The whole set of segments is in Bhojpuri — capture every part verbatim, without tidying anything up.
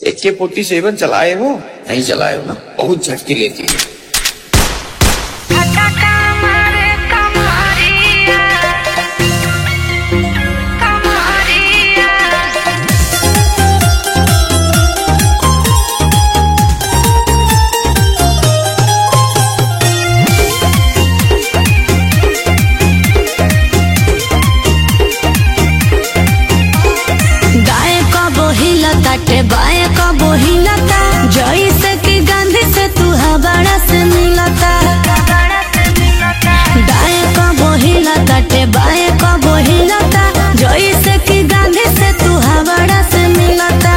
एक के फोर्टी सेवन चलाए हो? नहीं चलाए हो ना, बहुत झटके लेती है। बाएं का बोहिलता जैसे कि गांधी से तू हवाड़ा से मिलता। दाएं का बोहिलता टे बाएं का बोहिलता जैसे कि गांधी से तू हवाड़ा से मिलता।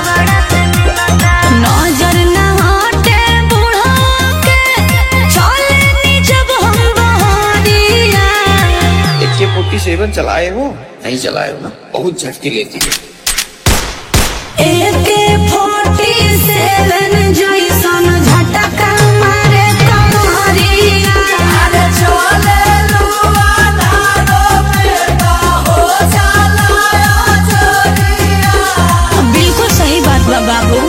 नजर न हटे बूढ़ा के चले नी जब हम बहरिया। एक के फोर्टी सेवन चलाए हो? नहीं चलाए हो ना, बहुत झटके लेती है। एक फोर्टी सेवन जैसन झटका मारे कमरिया। अरे चले लुआ नारो बेटा हो चलाया चोरिया। बिल्कुल सही बात बा बाबू।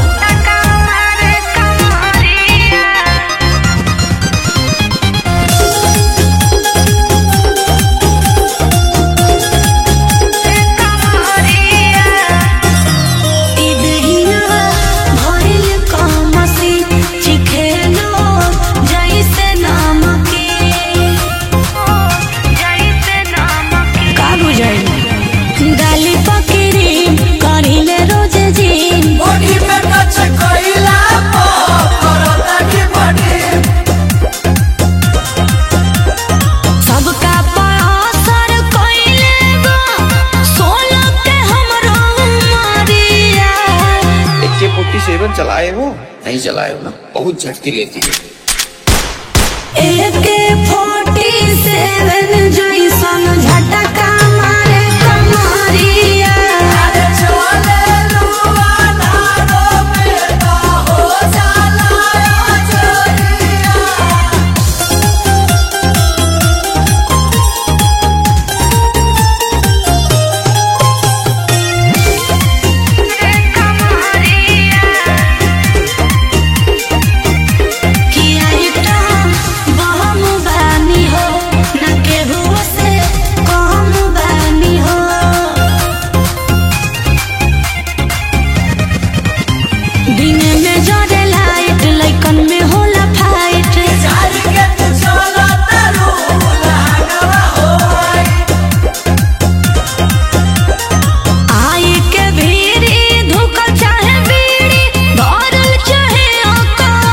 सेवन चलाए हो? नहीं चलाए हो ना, बहुत झटके लेती है। एक फोर्टी सेवन जैसन झटका मारे कमरिया। अरे चले लुआ नारो बेटा हो चलाया चोरिया।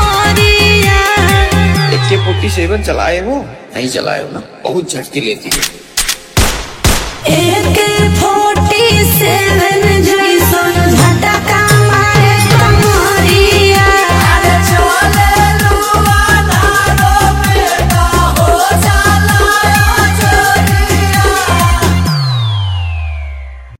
फोर्टी सेवन चलाए हो? नहीं चलाए हो ना, बहुत झटके लेती है।